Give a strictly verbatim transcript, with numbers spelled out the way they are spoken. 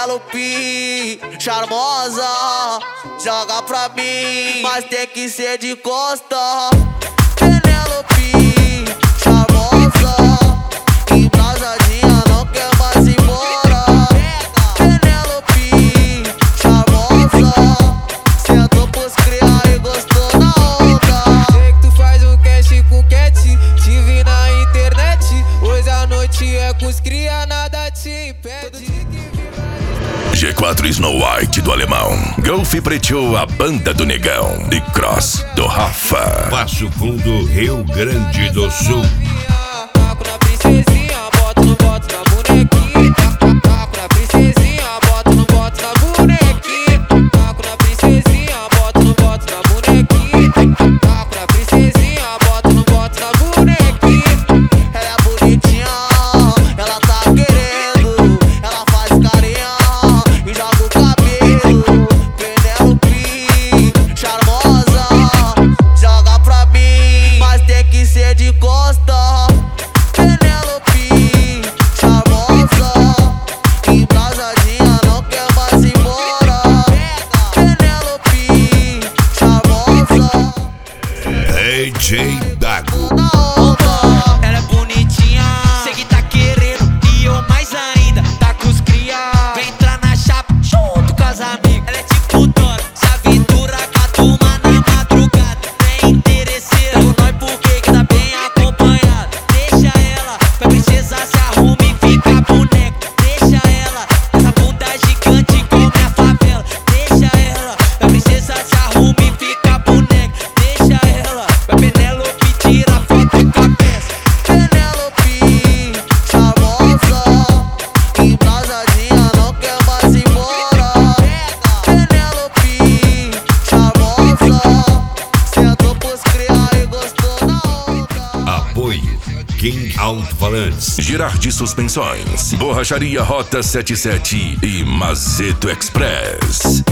Penélope, charmosa, joga pra mim, mas tem que ser de costa. Penélope, charmosa, embrasadinha, não quer mais ir embora. Penélope, charmosa, sentou pros criar e gostou da onda. Sei que tu faz um cash com cat, te vi na internet. Hoje à noite é com os cria, nada te impede. G quatro Snow White do Alemão, Golf Preto, a banda do Negão e Cross do Rafa. Passo Fundo, Rio Grande do Sul. Taco na princesinha, bota no boto na bonequinha. Taco na princesinha, bota no boto na bonequinha. Taco na princesinha, bota no boto na bonequinha. Taco na princesinha, bota no boto na bonequinha. Ela é bonitinha, ela tá querendo, ela faz carinha e joga o cabelo. Penélope, charmosa, joga pra mim, mas tem que ser de costa. Penélope, charmosa, embrasadinha, não quer mais ir embora. Penélope, charmosa, D J Dago. na onda. Ela é bonitinha, sei que tá querendo e eu mais ainda. Tá com os cria, vem entrar na chapa junto com as amigas. Ela é tipo Dora, se aventura com a turma na madrugada. Nem interesseira, nós porque que tá bem acompanhada. Deixa ela, pra princesa se arruma e fica boneca. Deixa ela, essa bunda gigante como a favela. Deixa ela, pra princesa se arruma e fica boneca. Deixa ela, pra Penélope tira foto com a peça. Penélope, charmosa, embrasadinha, não quer mais ir embora. Penélope, charmosa, sentou pros criar e gostou da onda. Apoio King Alto-Falantes. Girardi Suspensões, Borracharia Rota setenta e sete e Mazeto Express.